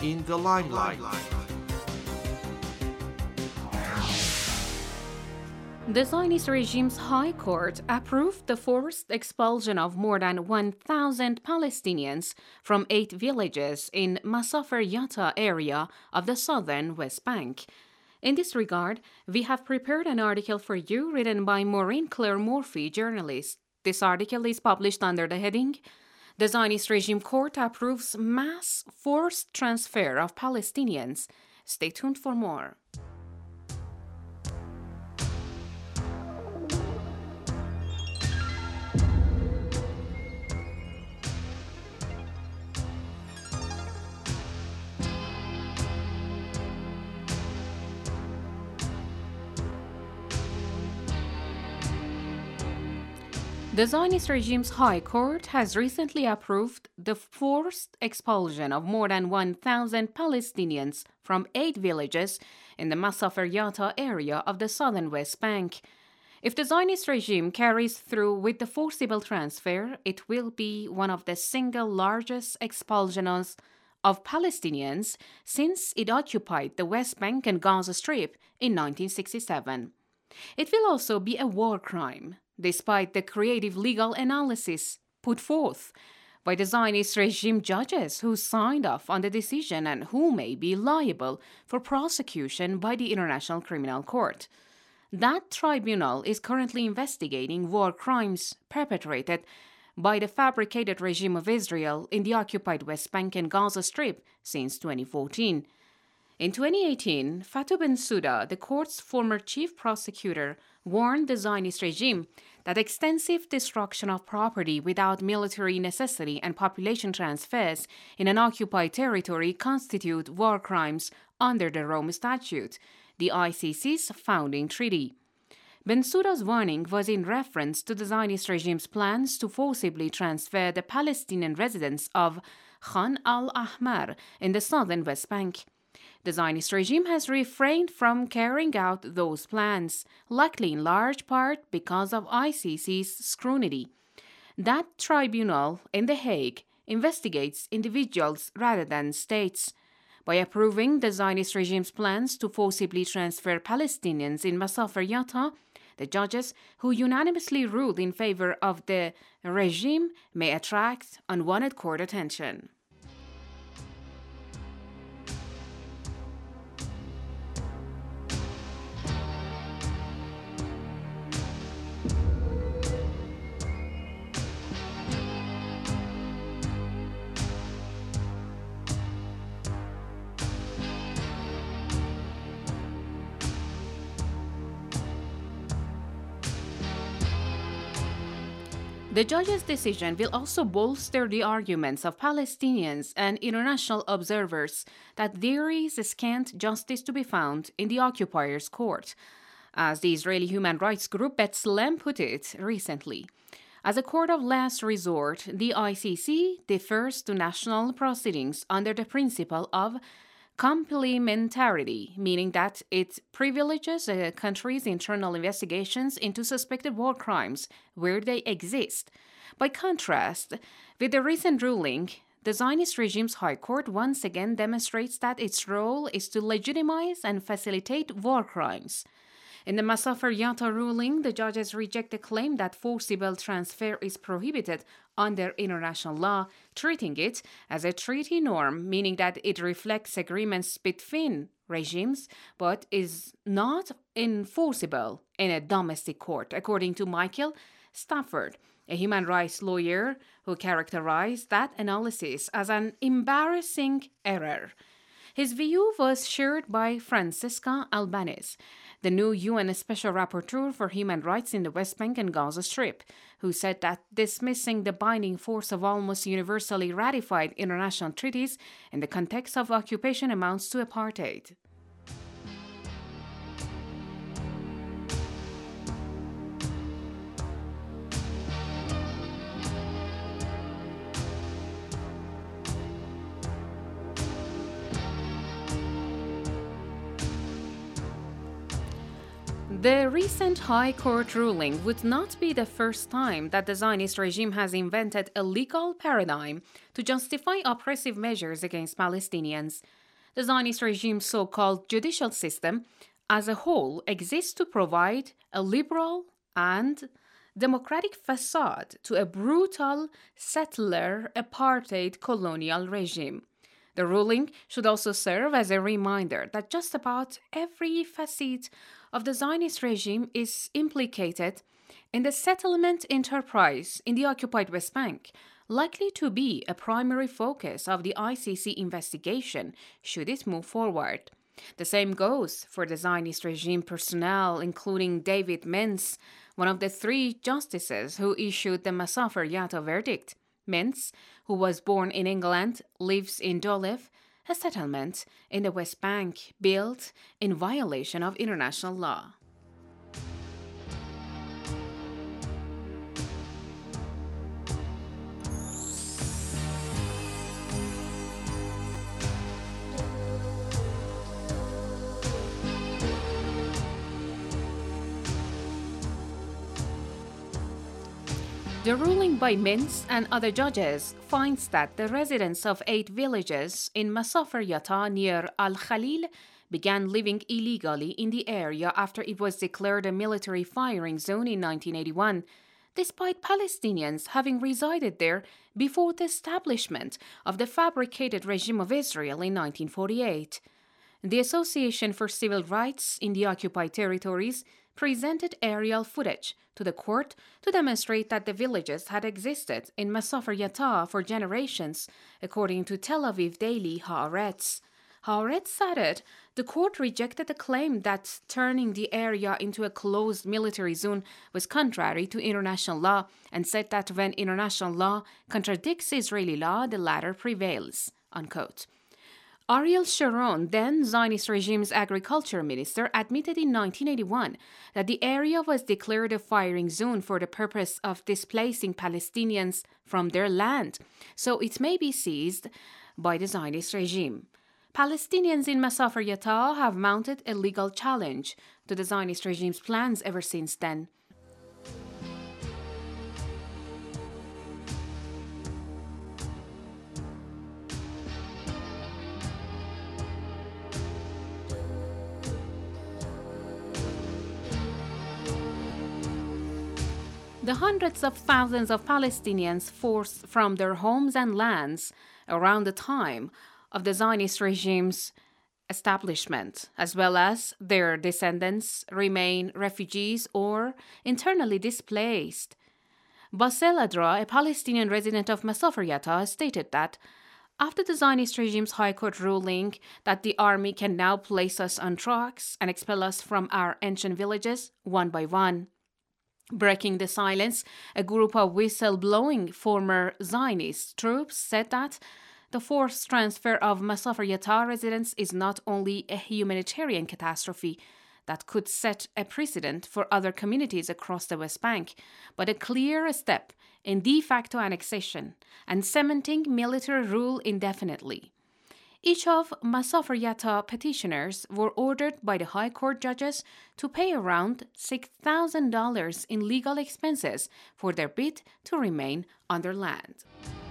in the limelight. The Zionist regime's High Court approved the forced expulsion of more than 1,000 Palestinians from 8 villages in Masafer Yatta area of the southern West Bank. In this regard, we have prepared an article for you written by Maureen Claire Murphy, journalist. This article is published under the heading, "The Zionist Regime Court Approves Mass Forced Transfer of Palestinians." Stay tuned for more. The Zionist regime's High Court has recently approved the forced expulsion of more than 1,000 Palestinians from 8 villages in the Masafer Yatta area of the southern West Bank. If the Zionist regime carries through with the forcible transfer, it will be one of the single largest expulsions of Palestinians since it occupied the West Bank and Gaza Strip in 1967. It will also be a war crime, despite the creative legal analysis put forth by the Zionist regime judges who signed off on the decision and who may be liable for prosecution by the International Criminal Court. That tribunal is currently investigating war crimes perpetrated by the fabricated regime of Israel in the occupied West Bank and Gaza Strip since 2014. In 2018, Fatou Bensouda, the court's former chief prosecutor, warned the Zionist regime that extensive destruction of property without military necessity and population transfers in an occupied territory constitute war crimes under the Rome Statute, the ICC's founding treaty. Bensouda's warning was in reference to the Zionist regime's plans to forcibly transfer the Palestinian residents of Khan al-Ahmar in the southern West Bank. The Zionist regime has refrained from carrying out those plans, likely in large part because of ICC's scrutiny. That tribunal in The Hague investigates individuals rather than states. By approving the Zionist regime's plans to forcibly transfer Palestinians in Masafer Yatta, the judges who unanimously ruled in favor of the regime may attract unwanted court attention. The judge's decision will also bolster the arguments of Palestinians and international observers that there is scant justice to be found in the occupier's court, as the Israeli human rights group B'Tselem put it recently. As a court of last resort, the ICC defers to national proceedings under the principle of complementarity, meaning that it privileges a country's internal investigations into suspected war crimes where they exist. By contrast, with the recent ruling, the Zionist regime's High Court once again demonstrates that its role is to legitimize and facilitate war crimes. In the Masafer Yatta ruling, the judges reject the claim that forcible transfer is prohibited under international law, treating it as a treaty norm, meaning that it reflects agreements between regimes but is not enforceable in a domestic court, according to Michael Stafford, a human rights lawyer who characterized that analysis as an embarrassing error. His view was shared by Francesca Albanese, the new UN Special Rapporteur for Human Rights in the West Bank and Gaza Strip, who said that dismissing the binding force of almost universally ratified international treaties in the context of occupation amounts to apartheid. The recent High Court ruling would not be the first time that the Zionist regime has invented a legal paradigm to justify oppressive measures against Palestinians. The Zionist regime's so-called judicial system as a whole exists to provide a liberal and democratic facade to a brutal settler apartheid colonial regime. The ruling should also serve as a reminder that just about every facet of the Zionist regime is implicated in the settlement enterprise in the occupied West Bank, likely to be a primary focus of the ICC investigation should it move forward. The same goes for the Zionist regime personnel, including David Mintz, one of the three justices who issued the Masafer Yatta verdict. Mintz, who was born in England, lives in Dolev, a settlement in the West Bank built in violation of international law. The ruling by Mintz and other judges finds that the residents of 8 villages in Masafer Yatta near Al-Khalil began living illegally in the area after it was declared a military firing zone in 1981, despite Palestinians having resided there before the establishment of the fabricated regime of Israel in 1948. The Association for Civil Rights in the Occupied Territories presented aerial footage to the court to demonstrate that the villages had existed in Masafer Yatta for generations, according to Tel Aviv daily Haaretz. Haaretz added the court rejected the claim that turning the area into a closed military zone was contrary to international law and said that when international law contradicts Israeli law, the latter prevails, unquote. Ariel Sharon, then Zionist regime's agriculture minister, admitted in 1981 that the area was declared a firing zone for the purpose of displacing Palestinians from their land, so it may be seized by the Zionist regime. Palestinians in Masafer Yatta have mounted a legal challenge to the Zionist regime's plans ever since then. The hundreds of thousands of Palestinians forced from their homes and lands around the time of the Zionist regime's establishment, as well as their descendants, remain refugees or internally displaced. Basel Adra, a Palestinian resident of Masafer Yatta, stated that after the Zionist regime's High Court ruling that the army can now place us on trucks and expel us from our ancient villages one by one. Breaking the silence, a group of whistleblowing former Zionist troops said that the forced transfer of Masafer Yatta residents is not only a humanitarian catastrophe that could set a precedent for other communities across the West Bank, but a clear step in de facto annexation and cementing military rule indefinitely. Each of Masafer Yatta petitioners were ordered by the High Court judges to pay around $6,000 in legal expenses for their bid to remain on their land.